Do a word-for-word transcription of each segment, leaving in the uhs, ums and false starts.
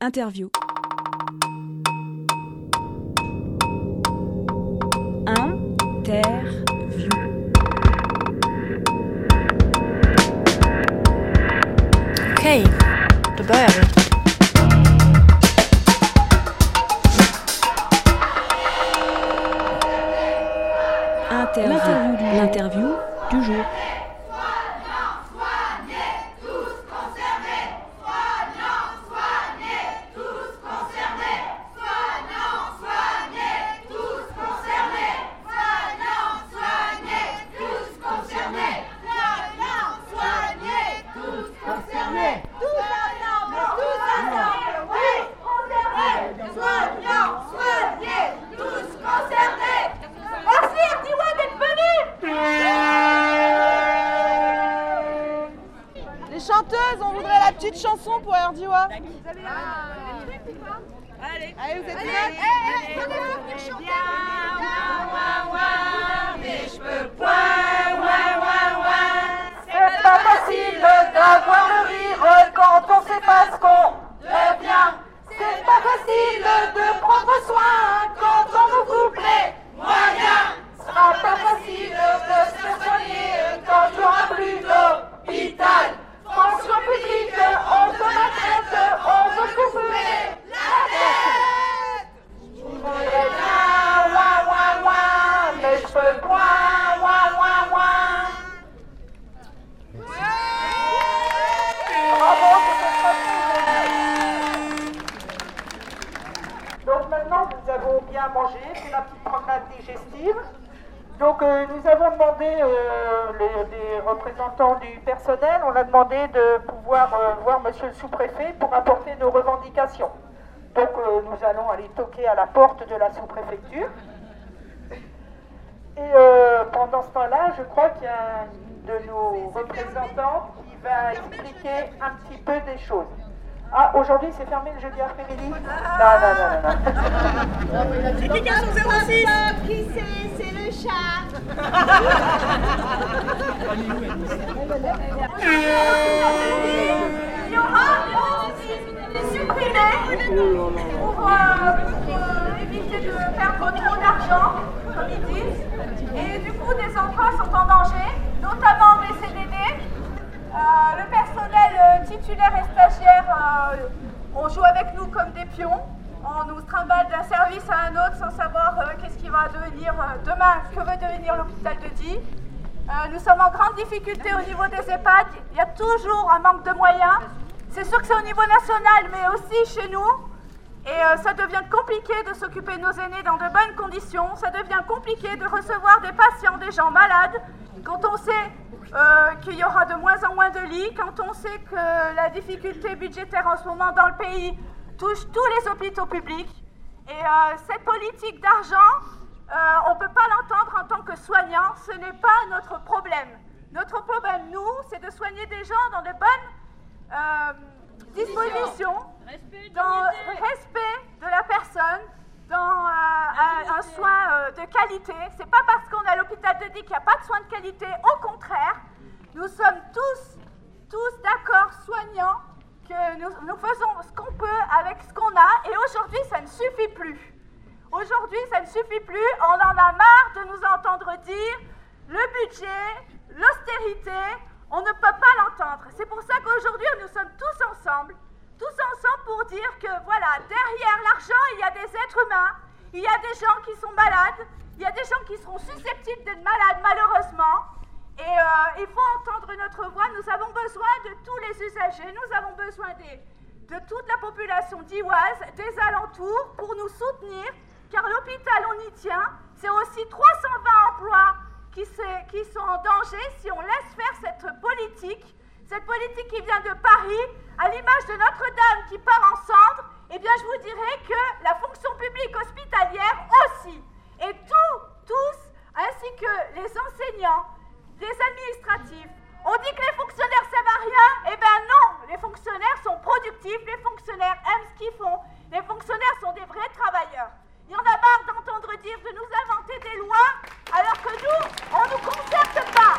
Interview. Interview. Okej, då börjar vi. Interview. L'interview du jour. Chanteuses, on voudrait la petite chanson pour Erdiwa. Allez, allez, vous êtes allez, prêts? allez, mes cheveux point, ouin, ouin, ouin. C'est pas facile d'avoir le rire quand on sait pas ce qu'on devient. C'est pas facile de prendre soin quand on nous coupe les moyens. Ce sera pas facile de se soigner quand il y aura plus d'hôpital. Fonction publique, on se maltraite, on veut couper la tête. Je voudrais bien, ouin, ouin, ouin, mais je peux point, ouin, ouin, ouin. Bravo, c'est donc maintenant, nous avons bien mangé, c'est la petite promenade digestive. Donc euh, nous avons demandé, euh, les, les représentants du personnel, on a demandé de pouvoir euh, voir monsieur le sous-préfet pour apporter nos revendications. Donc euh, nous allons aller toquer à la porte de la sous-préfecture. Et euh, pendant ce temps-là, je crois qu'il y a un de nos représentants qui va expliquer un petit peu des choses. Ah, aujourd'hui c'est fermé le jeudi après-midi? Non, non, non, non, non. Application zéro six. Qui c'est? C'est le chat. Il y aura des supprimés pour, euh, pour euh, éviter de perdre trop d'argent, comme ils disent. Et du coup, des emplois sont en danger, notamment des C D D. Euh, le personnel euh, titulaire et stagiaire, euh, on joue avec nous comme des pions. On nous trimballe d'un service à un autre sans savoir euh, qu'est-ce qui va devenir euh, demain, que veut devenir l'hôpital de Die. Euh, nous sommes en grande difficulté au niveau des EHPAD. Il y a toujours un manque de moyens. C'est sûr que c'est au niveau national, mais aussi chez nous. Et euh, ça devient compliqué de s'occuper de nos aînés dans de bonnes conditions. Ça devient compliqué de recevoir des patients, des gens malades, quand on sait euh, qu'il y aura de moins en moins de lits, quand on sait que la difficulté budgétaire en ce moment dans le pays touche tous les hôpitaux publics. Et euh, cette politique d'argent, euh, on ne peut pas l'entendre en tant que soignant, ce n'est pas notre problème. Notre problème, nous, c'est de soigner des gens dans de bonnes euh, dispositions, dans le respect de la personne, dans euh, un, un soin euh, de qualité. C'est pas parce qu'on est à l'hôpital de Die qu'il n'y a pas de soins de qualité, au contraire. Nous sommes tous, tous d'accord, soignants, que nous, nous faisons ce qu'on peut avec ce qu'on a, et aujourd'hui ça ne suffit plus. Aujourd'hui ça ne suffit plus, on en a marre de nous entendre dire le budget, l'austérité, on ne peut pas l'entendre. C'est pour ça qu'aujourd'hui nous sommes tous ensemble, tous ensemble pour dire que voilà, derrière l'argent il y a des êtres humains, il y a des gens qui sont malades, il y a des gens qui seront susceptibles d'être malades malheureusement. Et euh, il faut entendre notre voix. Nous avons besoin de tous les usagers, nous avons besoin des, de toute la population d'Iwaz, des alentours, pour nous soutenir, car l'hôpital, on y tient. C'est aussi trois cent vingt emplois qui, qui sont en danger si on laisse faire cette politique, cette politique qui vient de Paris, à l'image de Notre-Dame qui part en cendres. Eh bien, je vous dirais que la fonction publique hospitalière aussi, et tous, tous, ainsi que les enseignants, les administratifs. On dit que les fonctionnaires servent à rien. Eh bien non, les fonctionnaires sont productifs, les fonctionnaires aiment ce qu'ils font, les fonctionnaires sont des vrais travailleurs. Il y en a marre d'entendre dire de nous inventer des lois alors que nous, on ne nous concerte pas.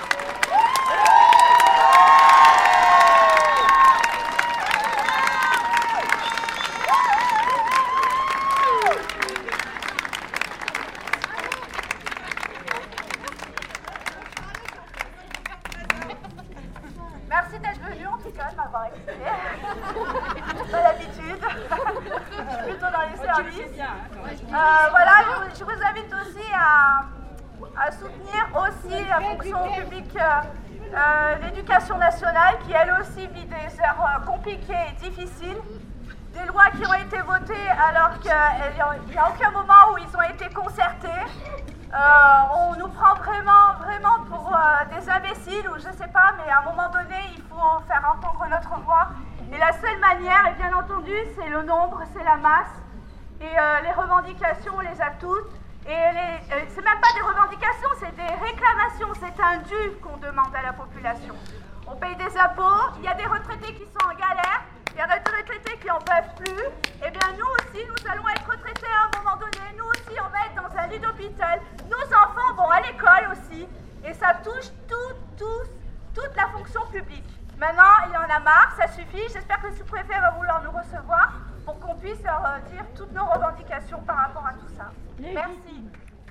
service. Euh, voilà, je, je vous invite aussi à, à soutenir aussi la fonction publique, euh, euh, l'éducation nationale, qui elle aussi vit des heures euh, compliquées et difficiles. Des lois qui ont été votées alors qu'il n'y a aucun moment où ils ont été concertés. Euh, on nous prend vraiment, vraiment pour euh, des imbéciles ou je ne sais pas, mais à un moment donné, il faut faire entendre notre voix. Et la seule manière, et bien entendu, c'est le nombre, c'est la masse. Et euh, les revendications, on les a toutes. Et les, euh, c'est même pas des revendications, c'est des réclamations, c'est un dû qu'on demande à la population. On paye des impôts, il y a des retraités qui sont en galère, il y a des retraités qui n'en peuvent plus. Et bien nous aussi, nous allons être retraités à un moment donné, nous aussi on va être dans un lit d'hôpital, nos enfants vont à l'école aussi. Et ça touche tout, tous, toute la fonction publique. Maintenant, il y en a marre, ça suffit. J'espère que le sous-préfet va vouloir nous recevoir pour qu'on puisse leur euh, dire toutes nos revendications par rapport à tout ça. Merci.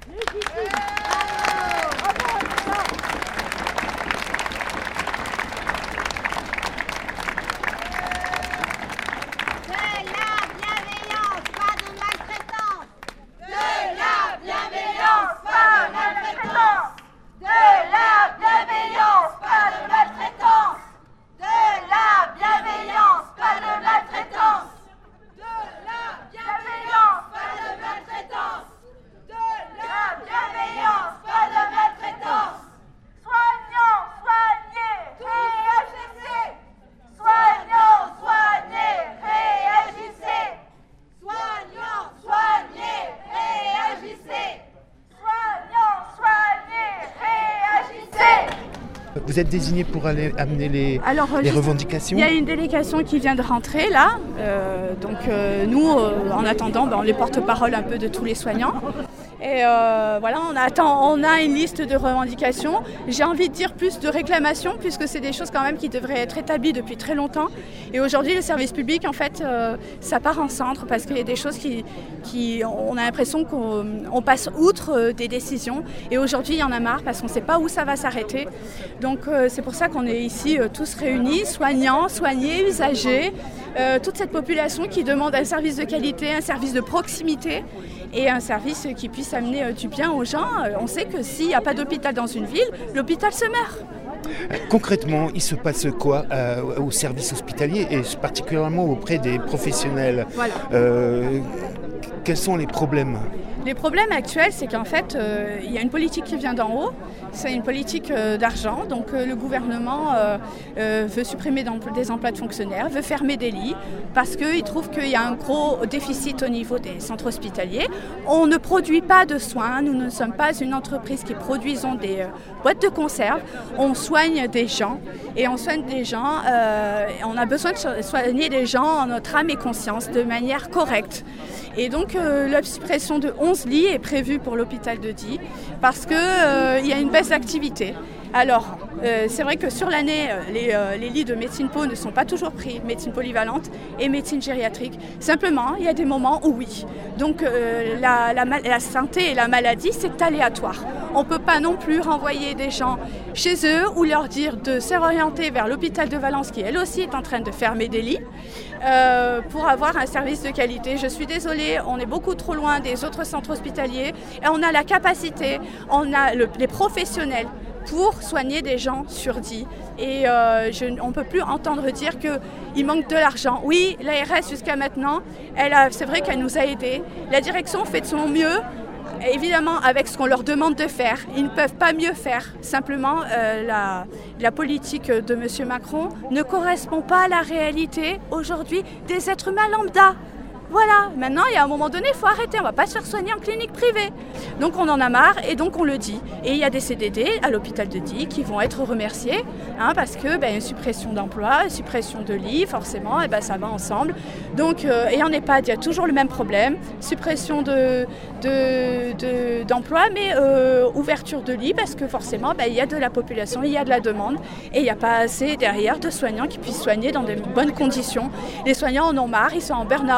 Vous êtes désigné pour aller amener les, Alors, les juste, revendications. Il y a une délégation qui vient de rentrer là. Euh, donc euh, nous, euh, en attendant, ben, on est porte-parole un peu de tous les soignants. Et euh, voilà, on attend, on a une liste de revendications. J'ai envie de dire plus de réclamations, puisque c'est des choses quand même qui devraient être établies depuis très longtemps. Et aujourd'hui, le service public, en fait, euh, ça part en centre, parce qu'il y a des choses qui, qui on a l'impression qu'on on passe outre euh, des décisions. Et aujourd'hui, il y en a marre, parce qu'on ne sait pas où ça va s'arrêter. Donc euh, c'est pour ça qu'on est ici euh, tous réunis, soignants, soignés, usagers, euh, toute cette population qui demande un service de qualité, un service de proximité, et un service qui puisse amener euh, du bien aux gens. Euh, on sait que s'il n'y a pas d'hôpital dans une ville, l'hôpital se meurt. Concrètement, il se passe quoi euh, au service hospitalier et particulièrement auprès des professionnels? Voilà. euh, Quels sont les problèmes? Les problèmes actuels, c'est qu'en fait, euh, il y a une politique qui vient d'en haut, c'est une politique euh, d'argent. Donc euh, le gouvernement euh, euh, veut supprimer des emplois de fonctionnaires, veut fermer des lits, parce qu'il trouve qu'il y a un gros déficit au niveau des centres hospitaliers. On ne produit pas de soins, nous ne sommes pas une entreprise qui produisons des euh, boîtes de conserve. On soigne des gens, et on soigne des gens, euh, on a besoin de soigner des gens en notre âme et conscience, de manière correcte. Et donc euh, la suppression de onze lits est prévue pour l'hôpital de Die parce qu'il euh, y a une baisse d'activité. Alors, euh, c'est vrai que sur l'année, les, euh, les lits de médecine po ne sont pas toujours pris, médecine polyvalente et médecine gériatrique. Simplement, il y a des moments où oui. Donc, euh, la, la, la santé et la maladie, c'est aléatoire. On ne peut pas non plus renvoyer des gens chez eux ou leur dire de se réorienter vers l'hôpital de Valence, qui elle aussi est en train de fermer des lits, euh, pour avoir un service de qualité. Je suis désolée, on est beaucoup trop loin des autres centres hospitaliers et on a la capacité, on a le, les professionnels pour soigner des gens sur Die. Et euh, je, on ne peut plus entendre dire qu'il manque de l'argent. Oui, l'A R S jusqu'à maintenant, elle a, c'est vrai qu'elle nous a aidés. La direction fait de son mieux, évidemment avec ce qu'on leur demande de faire. Ils ne peuvent pas mieux faire. Simplement, euh, la, la politique de M. Macron ne correspond pas à la réalité aujourd'hui des êtres humains lambda. Voilà, maintenant, il y a un moment donné, il faut arrêter. On ne va pas se faire soigner en clinique privée. Donc, on en a marre et donc on le dit. Et il y a des C D D à l'hôpital de Die qui vont être remerciés hein, parce que ben, une suppression d'emploi, une suppression de lits, forcément, et ben, ça va ensemble. Donc, euh, et en EHPAD, il y a toujours le même problème. Suppression de, de, de, d'emploi, mais euh, ouverture de lits parce que forcément, ben, il y a de la population, il y a de la demande et il n'y a pas assez derrière de soignants qui puissent soigner dans de bonnes conditions. Les soignants en ont marre, ils sont en burn-out. Ils,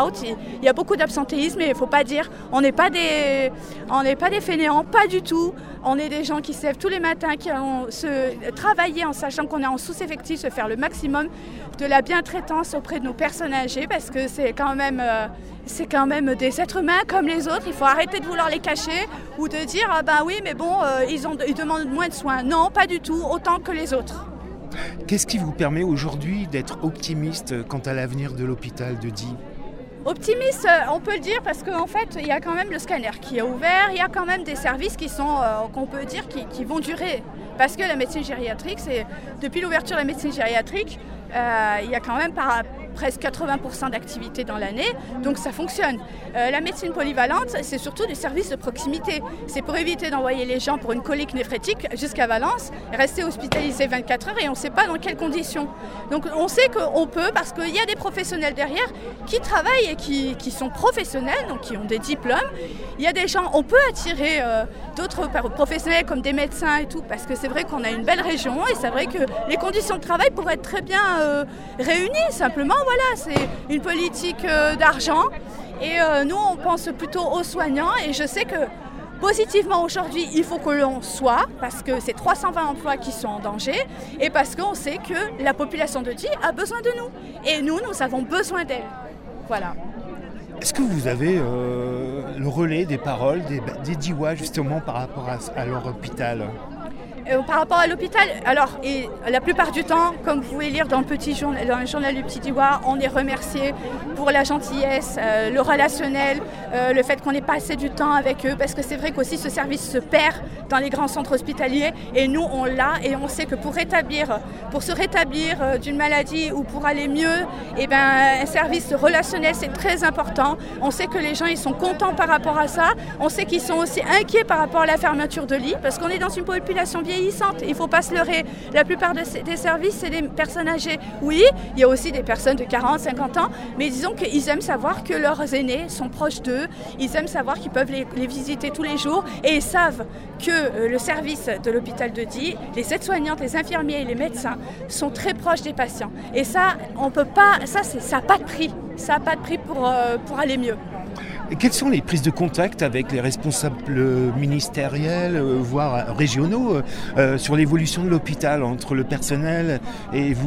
Il y a beaucoup d'absentéisme et il ne faut pas dire, on n'est pas des, on n'est pas des fainéants, pas du tout. On est des gens qui se lèvent tous les matins, qui ont se travailler en sachant qu'on est en sous-effectif, se faire le maximum de la bientraitance auprès de nos personnes âgées parce que c'est quand même, euh, c'est quand même des êtres humains comme les autres. Il faut arrêter de vouloir les cacher ou de dire ah ben oui mais bon euh, ils, ont, ils demandent moins de soins. Non, pas du tout, autant que les autres. Qu'est-ce qui vous permet aujourd'hui d'être optimiste quant à l'avenir de l'hôpital de Die ? Optimiste, on peut le dire parce qu'en fait, il y a quand même le scanner qui est ouvert, il y a quand même des services qui sont, euh, qu'on peut dire, qui, qui vont durer. Parce que la médecine gériatrique, c'est, depuis l'ouverture de la médecine gériatrique, euh, il y a quand même par, presque quatre-vingts pour cent d'activité dans l'année, donc ça fonctionne. Euh, la médecine polyvalente, c'est surtout des services de proximité. C'est pour éviter d'envoyer les gens pour une colique néphrétique jusqu'à Valence, rester hospitalisés vingt-quatre heures et on ne sait pas dans quelles conditions. Donc on sait qu'on peut, parce qu'il y a des professionnels derrière qui travaillent et qui, qui sont professionnels, donc qui ont des diplômes. Il y a des gens, on peut attirer euh, d'autres professionnels comme des médecins et tout, parce que c'est vrai qu'on a une belle région et c'est vrai que les conditions de travail pourraient être très bien euh, réunies. Simplement, voilà, c'est une politique euh, d'argent et euh, nous, on pense plutôt aux soignants et je sais que positivement aujourd'hui, il faut que l'on soit, parce que c'est trois cent vingt emplois qui sont en danger et parce qu'on sait que la population de Die a besoin de nous et nous, nous avons besoin d'elle. Voilà. Est-ce que vous avez euh, le relais des paroles des, des Diois justement par rapport à, à leur hôpital ? Euh, par rapport à l'hôpital, alors et la plupart du temps, comme vous pouvez lire dans le, petit journal, dans le journal du Petit Diois, on est remercié pour la gentillesse, euh, le relationnel, euh, le fait qu'on ait passé du temps avec eux, parce que c'est vrai qu'aussi ce service se perd dans les grands centres hospitaliers et nous on l'a et on sait que pour rétablir, pour se rétablir euh, d'une maladie ou pour aller mieux, eh ben, un service relationnel c'est très important. On sait que les gens ils sont contents par rapport à ça, on sait qu'ils sont aussi inquiets par rapport à la fermeture de lits, parce qu'on est dans une population vieillissante. Il ne faut pas se leurrer. La plupart de ces, des services, c'est des personnes âgées. Oui, il y a aussi des personnes de quarante, cinquante ans, mais disons qu'ils aiment savoir que leurs aînés sont proches d'eux. Ils aiment savoir qu'ils peuvent les, les visiter tous les jours et ils savent que euh, le service de l'hôpital de Die, les aides-soignantes, les infirmiers et les médecins sont très proches des patients. Et ça, on peut pas, ça, c'est, ça n'a pas de prix. Ça n'a pas de prix pour, euh, pour aller mieux. Et quelles sont les prises de contact avec les responsables ministériels, euh, voire régionaux, euh, sur l'évolution de l'hôpital entre le personnel et vous ?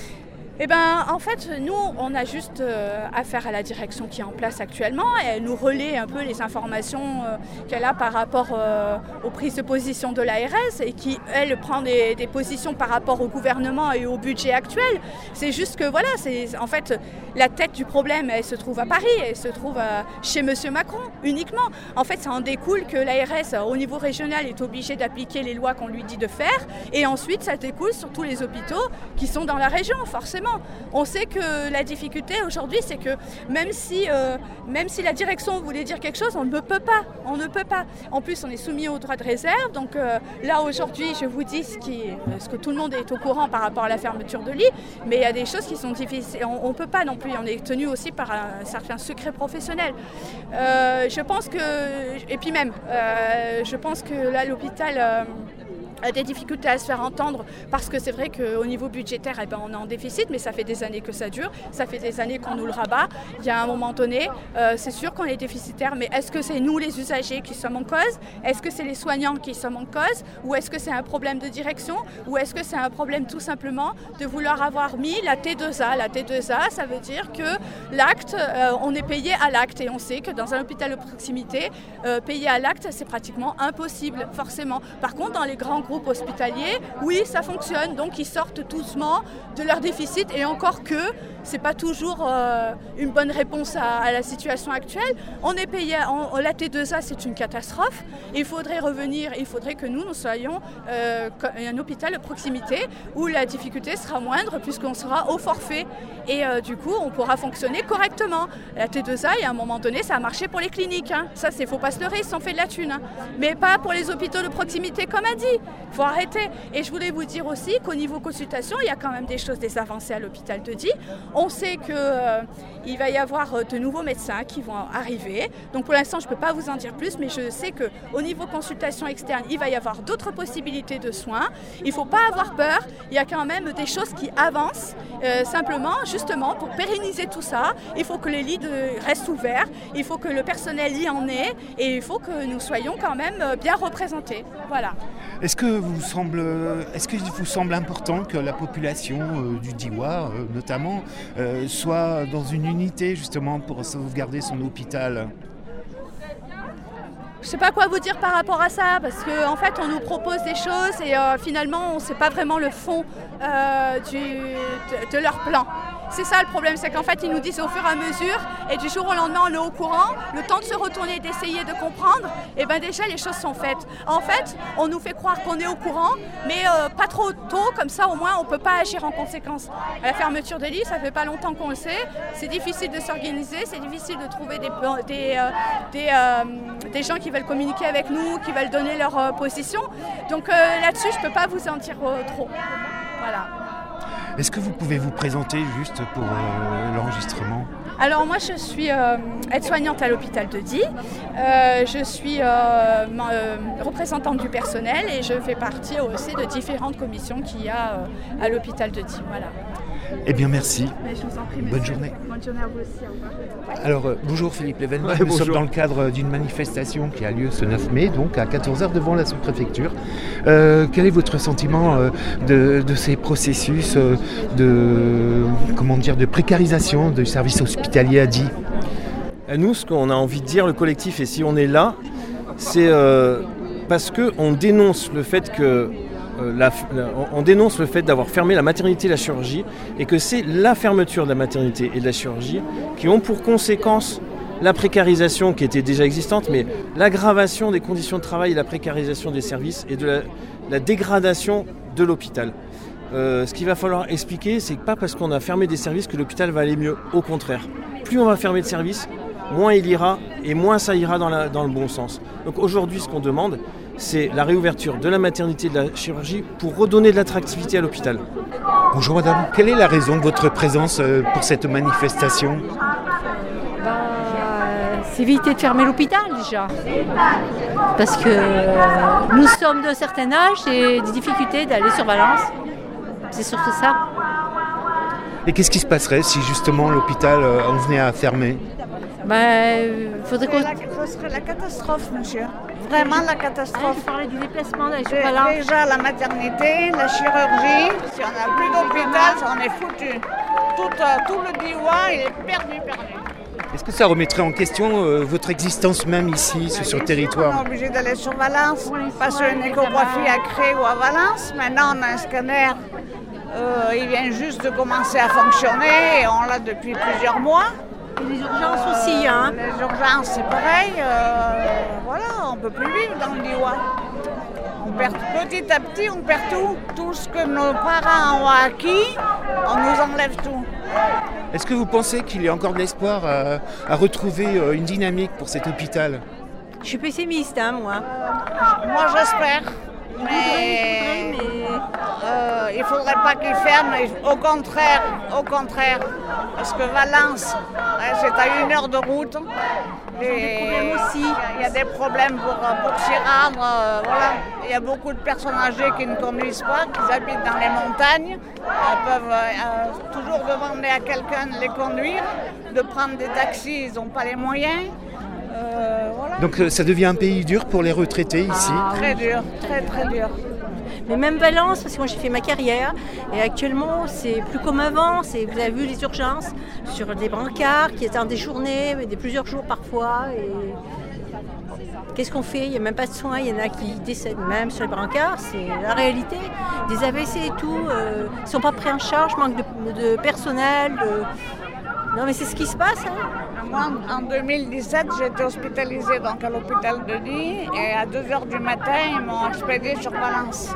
Eh ben, en fait, nous, on a juste euh, affaire à la direction qui est en place actuellement et elle nous relaie un peu les informations euh, qu'elle a par rapport euh, aux prises de position de l'A R S et qui, elle, prend des, des positions par rapport au gouvernement et au budget actuel. C'est juste que, voilà, c'est, en fait, la tête du problème, elle se trouve à Paris, elle se trouve euh, chez Monsieur Macron uniquement. En fait, ça en découle que l'A R S, au niveau régional, est obligée d'appliquer les lois qu'on lui dit de faire et ensuite, ça découle sur tous les hôpitaux qui sont dans la région, forcément. On sait que la difficulté aujourd'hui, c'est que même si, euh, même si la direction voulait dire quelque chose, on ne peut pas. On ne peut pas. En plus, on est soumis au droit de réserve. Donc euh, là, aujourd'hui, je vous dis ce, qui, ce que tout le monde est au courant par rapport à la fermeture de lits. Mais il y a des choses qui sont difficiles. On ne peut pas non plus. On est tenu aussi par un certain secret professionnel. Euh, je pense que... Et puis même, euh, je pense que là, l'hôpital... Euh, a des difficultés à se faire entendre parce que c'est vrai qu'au niveau budgétaire, eh ben, on est en déficit, mais ça fait des années que ça dure, ça fait des années qu'on nous le rabat. Il y a un moment donné, euh, c'est sûr qu'on est déficitaire, mais est-ce que c'est nous les usagers qui sommes en cause ? Est-ce que c'est les soignants qui sommes en cause ? Ou est-ce que c'est un problème de direction ? Ou est-ce que c'est un problème tout simplement de vouloir avoir mis la T deux A ? La T deux A, ça veut dire que l'acte, euh, on est payé à l'acte et on sait que dans un hôpital de proximité, euh, payer à l'acte, c'est pratiquement impossible, forcément. Par contre, dans les grands groupes hospitaliers, oui, ça fonctionne, donc ils sortent doucement de leur déficit et encore que c'est pas toujours euh, une bonne réponse à, à la situation actuelle. On est payé, en, la T deux A, c'est une catastrophe. Il faudrait revenir, il faudrait que nous, nous soyons euh, un hôpital de proximité où la difficulté sera moindre puisqu'on sera au forfait et euh, du coup, on pourra fonctionner correctement. La T deux A, et à un moment donné, ça a marché pour les cliniques. Hein. Ça, c'est faut pas se leurrer, ils se sont fait de la thune. Hein. Mais pas pour les hôpitaux de proximité, comme a dit. Il faut arrêter. Et je voulais vous dire aussi qu'au niveau consultation, il y a quand même des choses, des avancées à l'hôpital de Die. On sait qu'il euh, va y avoir euh, de nouveaux médecins qui vont arriver. Donc pour l'instant, je ne peux pas vous en dire plus, mais je sais qu'au niveau consultation externe, il va y avoir d'autres possibilités de soins. Il ne faut pas avoir peur. Il y a quand même des choses qui avancent. Euh, simplement, justement, pour pérenniser tout ça, il faut que les lits de, restent ouverts. Il faut que le personnel y en ait. Et il faut que nous soyons quand même bien représentés. Voilà. Est-ce que vous semble, est-ce qu'il vous semble important que la population euh, du Diois, euh, notamment, euh, soit dans une unité justement pour sauvegarder son hôpital ? Je ne sais pas quoi vous dire par rapport à ça, parce qu'en en fait, on nous propose des choses et euh, finalement, on ne sait pas vraiment le fond euh, du, de, de leur plan. C'est ça le problème, c'est qu'en fait, ils nous disent au fur et à mesure, et du jour au lendemain, on est au courant, le temps de se retourner, d'essayer de comprendre, et bien déjà, les choses sont faites. En fait, on nous fait croire qu'on est au courant, mais euh, pas trop tôt, comme ça, au moins, on ne peut pas agir en conséquence. La fermeture des lits, ça fait pas longtemps qu'on le sait, c'est difficile de s'organiser, c'est difficile de trouver des, des, euh, des, euh, des gens qui veulent communiquer avec nous, qui veulent donner leur euh, position. Donc euh, là-dessus, je ne peux pas vous en dire euh, trop. Voilà. Est-ce que vous pouvez vous présenter juste pour euh, l'enregistrement ? Alors moi je suis euh, aide-soignante à l'hôpital de Die, euh, je suis euh, ma, euh, représentante du personnel et je fais partie aussi de différentes commissions qu'il y a euh, à l'hôpital de Die. Voilà. Eh bien merci. Mais je vous en prie, bonne journée. Bonne journée à vous aussi, au revoir. Alors euh, bonjour Philippe Leven, ouais, nous bonjour. sommes dans le cadre d'une manifestation qui a lieu ce neuf mai, donc à quatorze heures devant la sous-préfecture. Euh, quel est votre sentiment euh, de, de ces processus euh, de, comment dire, de précarisation du service hospitalier à Die ? Nous, ce qu'on a envie de dire, le collectif, et si on est là, c'est euh, parce qu'on dénonce le fait que La, la, on dénonce le fait d'avoir fermé la maternité et la chirurgie et que c'est la fermeture de la maternité et de la chirurgie qui ont pour conséquence la précarisation qui était déjà existante, mais l'aggravation des conditions de travail et la précarisation des services et de la, la dégradation de l'hôpital. Euh, ce qu'il va falloir expliquer, c'est que pas parce qu'on a fermé des services que l'hôpital va aller mieux, au contraire. Plus on va fermer de services, moins il ira et moins ça ira dans, la, dans le bon sens. Donc aujourd'hui, ce qu'on demande, c'est la réouverture de la maternité et de la chirurgie pour redonner de l'attractivité à l'hôpital. Bonjour madame, quelle est la raison de votre présence pour cette manifestation ? Bah, c'est éviter de fermer l'hôpital déjà. Parce que nous sommes d'un certain âge et des difficultés d'aller sur Valence. C'est surtout ça. Et qu'est-ce qui se passerait si justement l'hôpital en venait à fermer ? Ben, faudrait qu'on... Ce serait la catastrophe, monsieur. Vraiment la catastrophe. Je parlais du déplacement d'aller sur Dé- Valence. Déjà la maternité, la chirurgie. Si on n'a plus d'hôpital, on est foutu. Tout, euh, tout le Diois, il est perdu, perdu. Est-ce que ça remettrait en question euh, votre existence même ici, sur, sur le territoire ? On est obligé d'aller sur Valence, passer une échographie à Cré ou à Valence. Maintenant, on a un scanner. Euh, il vient juste de commencer à fonctionner et on l'a depuis plusieurs mois. Et les urgences euh, aussi, hein. Les urgences, c'est pareil. Euh, voilà, on ne peut plus vivre dans le Diois. On perd petit à petit, on perd tout. Tout ce que nos parents ont acquis, on nous enlève tout. Est-ce que vous pensez qu'il y a encore de l'espoir à, à retrouver une dynamique pour cet hôpital ? Je suis pessimiste, hein, moi. Moi, j'espère. Mais, mais... Euh, il ne faudrait pas qu'ils ferment. Au contraire, au contraire. Parce que Valence, c'est à une heure de route. Et aussi. Il y a des problèmes pour, pour s'y rendre. Euh, voilà. Il y a beaucoup de personnes âgées qui ne conduisent pas, qui habitent dans les montagnes. Elles peuvent euh, toujours demander à quelqu'un de les conduire, de prendre des taxis, ils n'ont pas les moyens. Euh, voilà. Donc ça devient un pays dur pour les retraités ici ? Ah, très dur, très très dur. Mais même Valence, parce que moi j'ai fait ma carrière et actuellement c'est plus comme avant. C'est, vous avez vu les urgences sur des brancards qui étendent des journées, des plusieurs jours parfois. Et qu'est-ce qu'on fait ? Il n'y a même pas de soins, il y en a qui décèdent même sur les brancards. C'est la réalité. Des A V C et tout, euh, ils ne sont pas pris en charge, manque de, de personnel. De... Non mais c'est ce qui se passe. Hein. Moi, en deux mille dix-sept, j'ai été hospitalisée donc, à l'hôpital de Die et à deux heures du matin, ils m'ont expédiée sur Valence.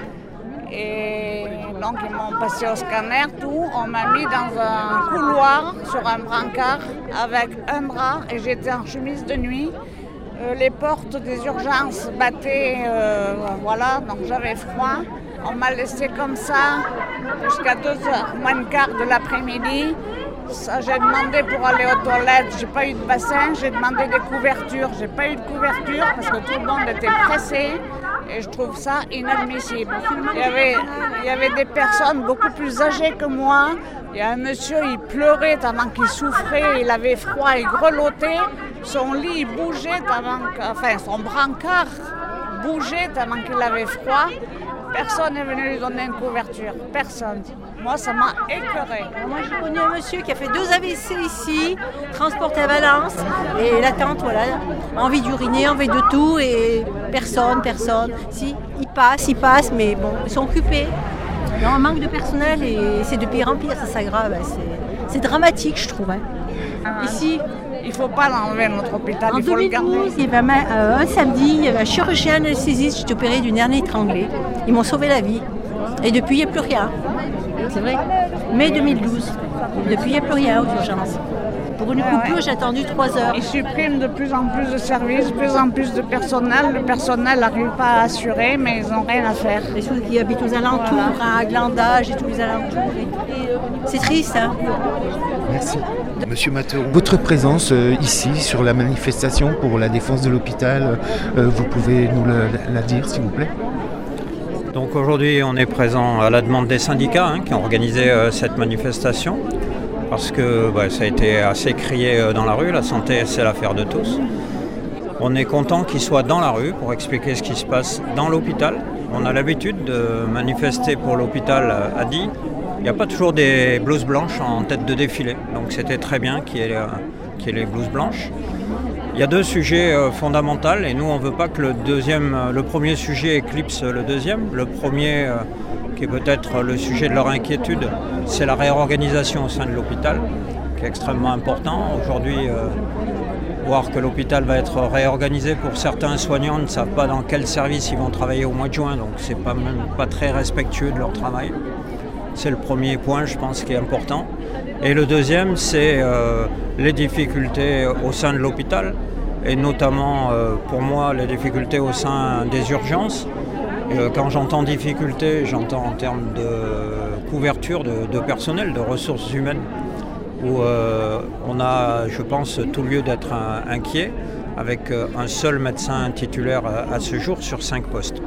Et donc ils m'ont passé au scanner, tout. On m'a mis dans un couloir sur un brancard avec un drap et j'étais en chemise de nuit. Euh, les portes des urgences battaient, euh, voilà, donc j'avais froid. On m'a laissé comme ça jusqu'à deux heures, moins le quart de l'après-midi. Ça, j'ai demandé pour aller aux toilettes, j'ai pas eu de bassin, j'ai demandé des couvertures, j'ai pas eu de couverture parce que tout le monde était pressé et je trouve ça inadmissible. Il y avait, il y avait des personnes beaucoup plus âgées que moi. Il y a un monsieur, il pleurait tellement qu'il souffrait, il avait froid, il grelottait. Son lit il bougeait tellement, enfin son brancard bougeait tellement qu'il avait froid. Personne n'est venu lui donner une couverture, personne. Moi, ça m'a écœurée. Moi, j'ai connu un monsieur qui a fait deux A V C ici, transporté à Valence, et la tante, voilà, envie d'uriner, envie de tout, et personne, personne. Si, ils passent, ils passent, mais bon, ils sont occupés. Il y a un manque de personnel et c'est de pire en pire, ça s'aggrave. C'est, c'est dramatique, je trouve. Hein. Ah, ici, il ne faut pas l'enlever, notre hôpital, en il faut deux mille douze, le garder. il y avait un, euh, un samedi, il y avait un chirurgien anesthésiste, j'étais opérée d'une hernie étranglée. Ils m'ont sauvé la vie. Et depuis, il n'y a plus rien. C'est vrai. mai deux mille douze. Depuis, il n'y a plus rien aux urgences. Pour une coupure, ouais, ouais. J'ai attendu trois heures. Ils suppriment de plus en plus de services, de plus en plus de personnel. Le personnel n'arrive pas à assurer, mais ils n'ont rien à faire. Les ceux qui habitent aux alentours, voilà. À Glandage et tous les alentours. C'est triste, hein. Merci. Monsieur Mateau, votre présence euh, ici sur la manifestation pour la défense de l'hôpital, euh, vous pouvez nous la, la dire, s'il vous plaît ? Donc aujourd'hui, on est présent à la demande des syndicats hein, qui ont organisé euh, cette manifestation. Parce que bah, ça a été assez crié dans la rue, la santé c'est l'affaire de tous. On est content qu'ils soient dans la rue pour expliquer ce qui se passe dans l'hôpital. On a l'habitude de manifester pour l'hôpital à Die. Il n'y a pas toujours des blouses blanches en tête de défilé, donc c'était très bien qu'il y ait, qu'il y ait les blouses blanches. Il y a deux sujets fondamentaux et nous on ne veut pas que le, deuxième, le premier sujet éclipse le deuxième. Le premier, qui est peut-être le sujet de leur inquiétude, c'est la réorganisation au sein de l'hôpital, qui est extrêmement important. Aujourd'hui, euh, voir que l'hôpital va être réorganisé pour certains soignants ne savent pas dans quel service ils vont travailler au mois de juin, donc c'est pas même pas très respectueux de leur travail. C'est le premier point, je pense, qui est important. Et le deuxième, c'est euh, les difficultés au sein de l'hôpital, et notamment euh, pour moi les difficultés au sein des urgences. Et quand j'entends difficulté, j'entends en termes de couverture de, de personnel, de ressources humaines, où euh, on a, je pense, tout lieu d'être un, inquiet, avec un seul médecin titulaire à, à ce jour sur cinq postes.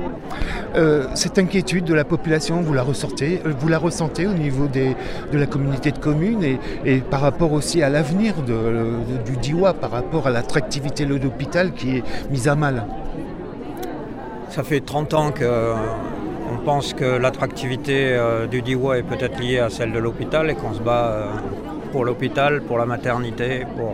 Euh, cette inquiétude de la population, vous la ressentez, vous la ressentez au niveau des, de la communauté de communes et, et par rapport aussi à l'avenir de, de, du DIWA, par rapport à l'attractivité de l'hôpital qui est mise à mal. Ça fait trente ans qu'on pense que l'attractivité du DIWA est peut-être liée à celle de l'hôpital et qu'on se bat pour l'hôpital, pour la maternité, pour...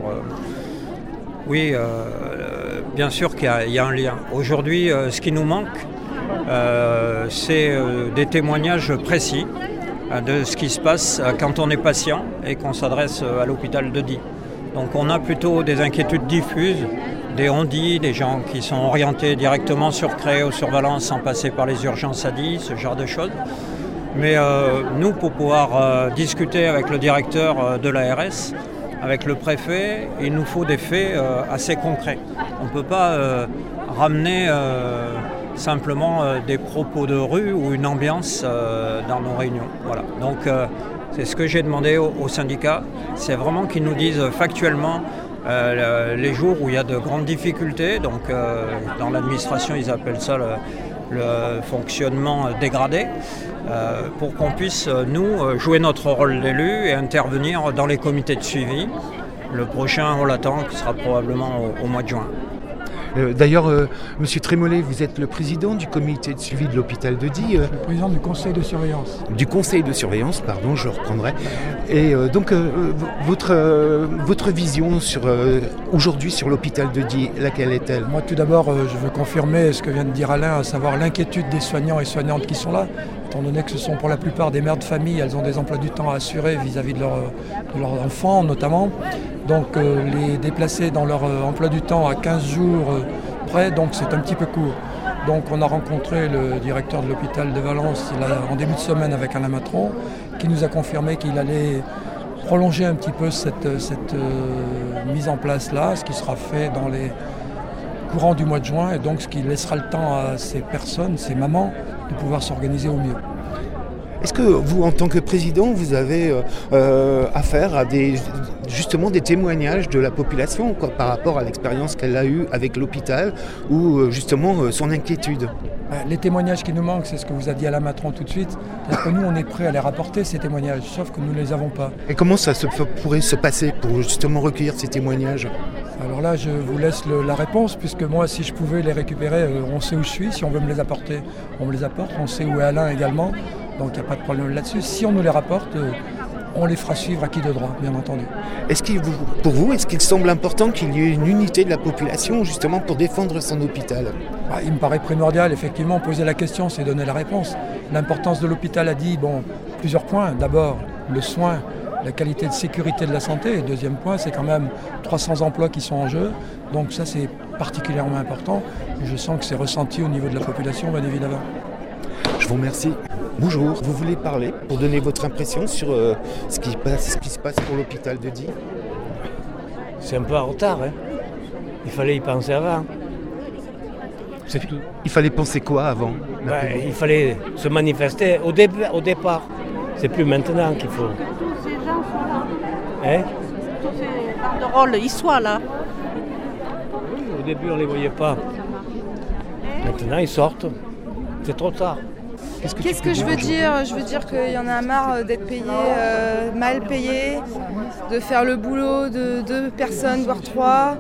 Oui, euh, bien sûr qu'il y a, il y a un lien. Aujourd'hui, ce qui nous manque, euh, c'est des témoignages précis de ce qui se passe quand on est patient et qu'on s'adresse à l'hôpital de Die. Donc on a plutôt des inquiétudes diffuses, des on-dit, des gens qui sont orientés directement sur Cré ou sur Valence sans passer par les urgences à Die, ce genre de choses. Mais euh, nous, pour pouvoir euh, discuter avec le directeur euh, de l'A R S, avec le préfet, il nous faut des faits euh, assez concrets. On ne peut pas euh, ramener euh, simplement euh, des propos de rue ou une ambiance euh, dans nos réunions. Voilà. Donc euh, c'est ce que j'ai demandé aux, aux syndicats, c'est vraiment qu'ils nous disent factuellement euh, les jours où il y a de grandes difficultés. Donc euh, dans l'administration, ils appellent ça le, le fonctionnement dégradé. Euh, pour qu'on puisse, nous, jouer notre rôle d'élu et intervenir dans les comités de suivi. Le prochain, on l'attend, qui sera probablement au, au mois de juin. Euh, d'ailleurs, euh, Monsieur Trémollet, vous êtes le président du comité de suivi de l'hôpital de Die. Euh, le président du conseil de surveillance. Du conseil de surveillance, pardon, je reprendrai. Et euh, donc, euh, votre, euh, votre vision sur, euh, aujourd'hui sur l'hôpital de Die, laquelle est-elle ? Moi, tout d'abord, euh, je veux confirmer ce que vient de dire Alain, à savoir l'inquiétude des soignants et soignantes qui sont là, étant donné que ce sont pour la plupart des mères de famille, elles ont des emplois du temps à assurer vis-à-vis de, leur, de leurs enfants notamment. Donc euh, les déplacer dans leur euh, emploi du temps à quinze jours euh, près, donc c'est un petit peu court. Donc on a rencontré le directeur de l'hôpital de Valence il a, en début de semaine avec Alain Matron, qui nous a confirmé qu'il allait prolonger un petit peu cette, cette euh, mise en place-là, ce qui sera fait dans les courant du mois de juin, et donc ce qui laissera le temps à ces personnes, ces mamans, de pouvoir s'organiser au mieux. Est-ce que vous, en tant que président, vous avez euh, euh, affaire à des, justement des témoignages de la population quoi, par rapport à l'expérience qu'elle a eue avec l'hôpital ou euh, justement euh, son inquiétude? Les témoignages qui nous manquent, c'est ce que vous a dit Alain Matron tout de suite. C'est-à-dire que nous, on est prêts à les rapporter, ces témoignages, sauf que nous ne les avons pas. Et comment ça se, pourrait se passer pour justement recueillir ces témoignages? Alors là, je vous laisse le, la réponse, puisque moi, si je pouvais les récupérer, euh, on sait où je suis. Si on veut me les apporter, on me les apporte. On sait où est Alain également. Donc il n'y a pas de problème là-dessus. Si on nous les rapporte, euh, on les fera suivre à qui de droit, bien entendu. Est-ce qu'il, pour vous, est-ce qu'il semble important qu'il y ait une unité de la population justement pour défendre son hôpital? bah, Il me paraît primordial, effectivement, poser la question, c'est donner la réponse. L'importance de l'hôpital a dit bon, plusieurs points. D'abord, le soin, la qualité de sécurité de la santé. Et deuxième point, c'est quand même trois cents emplois qui sont en jeu. Donc ça, c'est particulièrement important. Et je sens que c'est ressenti au niveau de la population, bien évidemment. Je vous remercie. Bonjour, vous voulez parler pour donner votre impression sur euh, ce, qui passe, ce qui se passe pour l'hôpital de Die? C'est un peu en retard, hein. Il fallait y penser avant. C'est tout. Il fallait penser quoi avant? Ouais, il fallait se manifester au, dé- au départ. C'est plus maintenant qu'il faut. Tous ces gens sont là. Hein? Tous ces banderoles, ils soient là. Oui, au début, on ne les voyait pas. Maintenant, ils sortent. C'est trop tard. Qu'est-ce que, Qu'est-ce que je veux dire? Je veux dire qu'il y en a marre d'être payé, euh, mal payé, de faire le boulot de deux personnes, voire trois,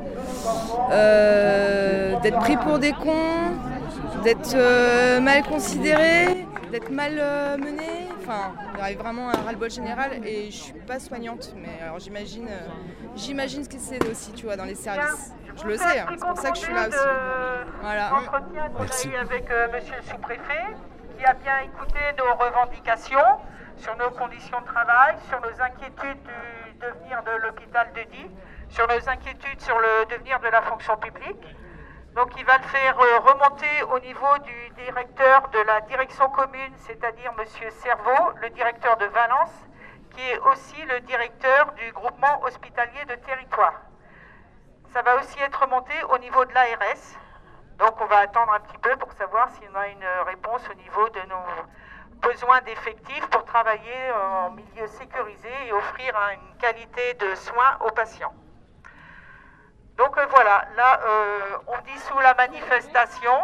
euh, d'être pris pour des cons, d'être euh, mal considéré, d'être mal euh, mené. Enfin, il arrive vraiment à un ras-le-bol général et je suis pas soignante, mais alors j'imagine, euh, j'imagine ce que c'est aussi, tu vois, dans les services. Je le sais, hein, c'est pour ça que je suis là aussi. Voilà. Merci. Avec euh, monsieur le sous-préfet, qui a bien écouté nos revendications sur nos conditions de travail, sur nos inquiétudes du devenir de l'hôpital de Die, sur nos inquiétudes sur le devenir de la fonction publique. Donc il va le faire remonter au niveau du directeur de la direction commune, c'est-à-dire monsieur Cerveau, le directeur de Valence, qui est aussi le directeur du groupement hospitalier de territoire. Ça va aussi être remonté au niveau de l'A R S. Donc on va attendre un petit peu pour savoir si on a une réponse au niveau de nos besoins d'effectifs pour travailler en milieu sécurisé et offrir une qualité de soins aux patients. Donc euh, voilà, là euh, on dissout la manifestation.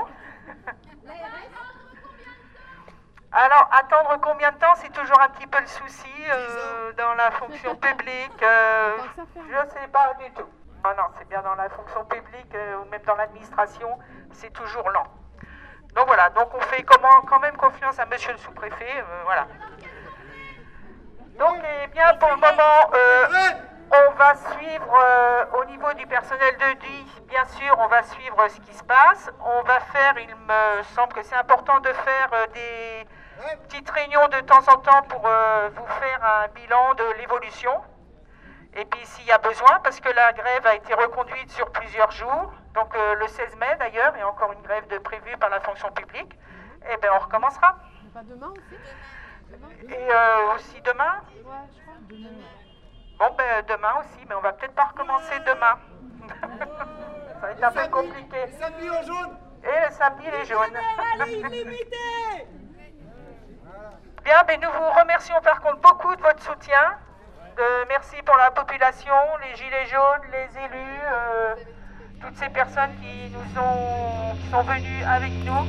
Alors attendre combien de temps, c'est toujours un petit peu le souci euh, dans la fonction publique. Euh, je ne sais pas du tout. Ah non, c'est bien dans la fonction publique euh, ou même dans l'administration, c'est toujours lent. Donc voilà, donc on fait comment, quand même confiance à monsieur le sous-préfet, euh, voilà. Donc eh bien pour le moment, euh, on va suivre euh, au niveau du personnel de Die, bien sûr, on va suivre ce qui se passe. On va faire, il me semble que c'est important de faire euh, des petites réunions de temps en temps pour euh, vous faire un bilan de l'évolution. Et puis s'il y a besoin, parce que la grève a été reconduite sur plusieurs jours, donc euh, le seize mai d'ailleurs, il y a encore une grève de prévue par la fonction publique, et bien on recommencera. Demain aussi demain Et euh, aussi demain Ouais, je crois. Demain. Bon ben demain aussi, mais on va peut-être pas recommencer demain. Ça va être un peu compliqué. Le samedi au jaune. Et le samedi les jaunes. Bien, ben nous vous remercions par contre beaucoup de votre soutien. Euh, merci pour la population, les gilets jaunes, les élus, euh, toutes ces personnes qui nous ont, qui sont venues avec nous.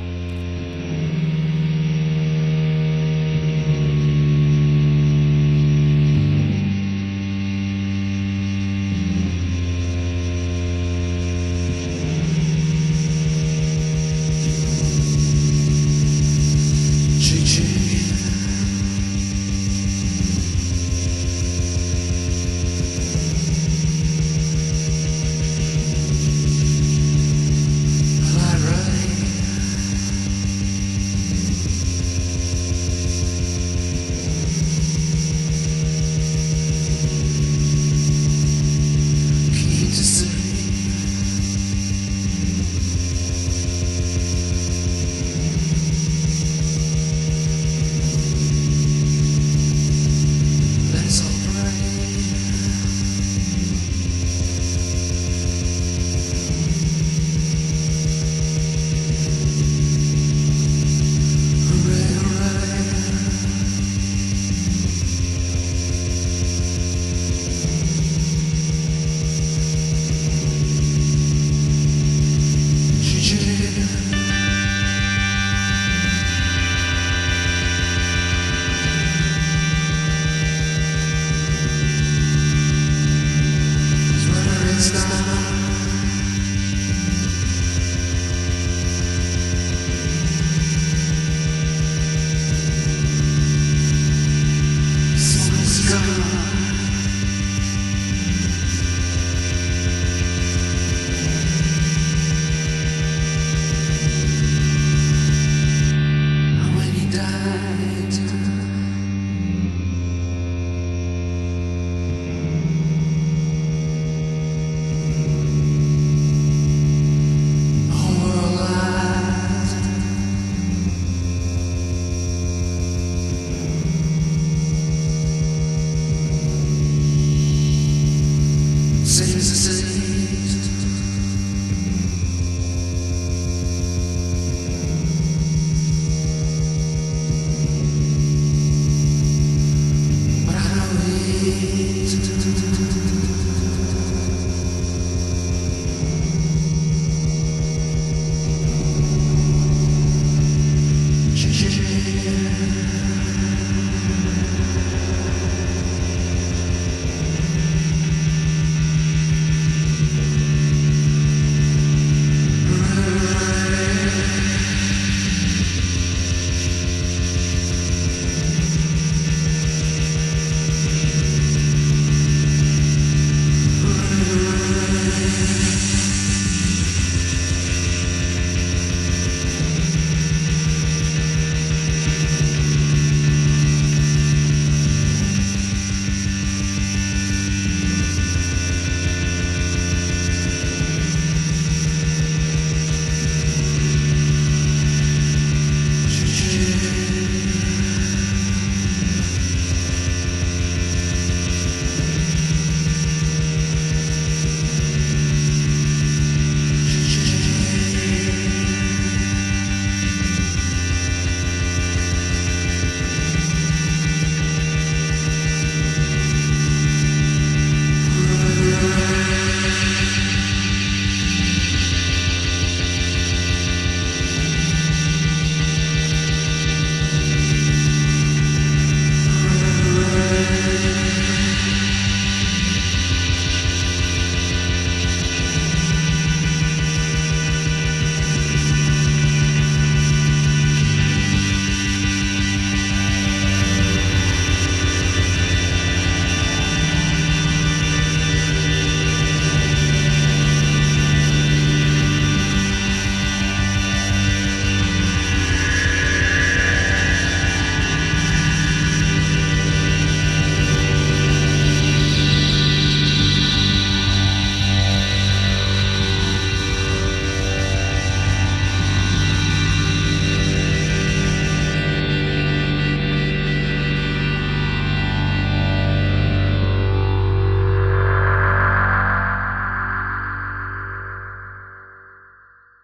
Thank you.